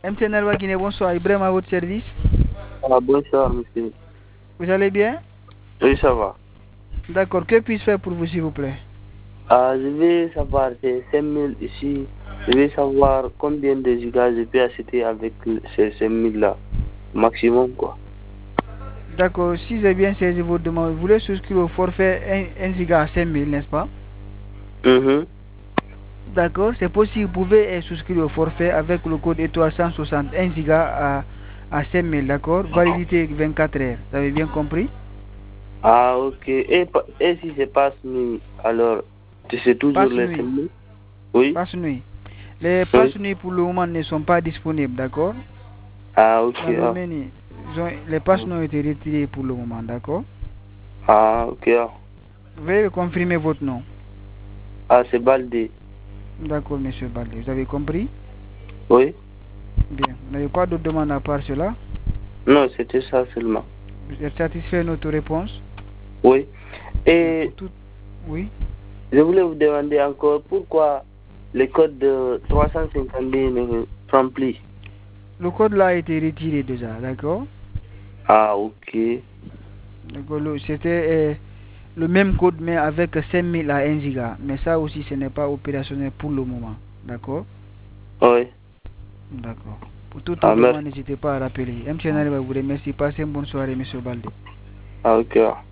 MTN Alba Guinée, bonsoir. Ibrahim à votre service. Ah, bonsoir, monsieur. Vous allez bien? Oui, ça va. D'accord. Que puis-je faire pour vous, s'il vous plaît? Je vais savoir, c'est 5000 ici. Je vais savoir combien de gigas je peux acheter avec ces 5000 là. Maximum, quoi. D'accord. Si j'ai bien saisi votre demande, vous voulez souscrire au forfait 1 giga à 5000, n'est-ce pas? Mhm. D'accord. C'est possible. Vous pouvez souscrire au forfait avec le code étoile 160 1 giga à 5000, d'accord? Validité 24 heures. Vous avez bien compris? Ah, ok. Et si c'est pas nuit, alors, c'est toujours Passe les nuit. 5000? Oui, Passe nuit. Les oui. passes nuit pour le moment ne sont pas disponibles, d'accord? Ah, ok. Dans le menu, les passes ont été retirées pour le moment, d'accord? Ok. Veuillez confirmer votre nom. Ah, c'est Baldé. D'accord, monsieur Baldé. Vous avez compris? Oui. Bien. Vous n'avez pas d'autres demandes à part cela? Non, c'était ça seulement. Vous êtes satisfait de notre réponse? Oui. Bien. Et Pour tout. Oui. je voulais vous demander encore pourquoi le code de 352 ne prend plus. Le code là a été retiré déjà, d'accord? Ah, ok. D'accord, c'était le même code mais avec 5000 à 1 giga. Mais ça aussi, ce n'est pas opérationnel pour le moment, d'accord? Oui. D'accord. Pour toute Ah, demande, merci. n'hésitez pas à rappeler. MTN va vous remercier. Passez une bonne soirée, monsieur Baldé. Ah, ok.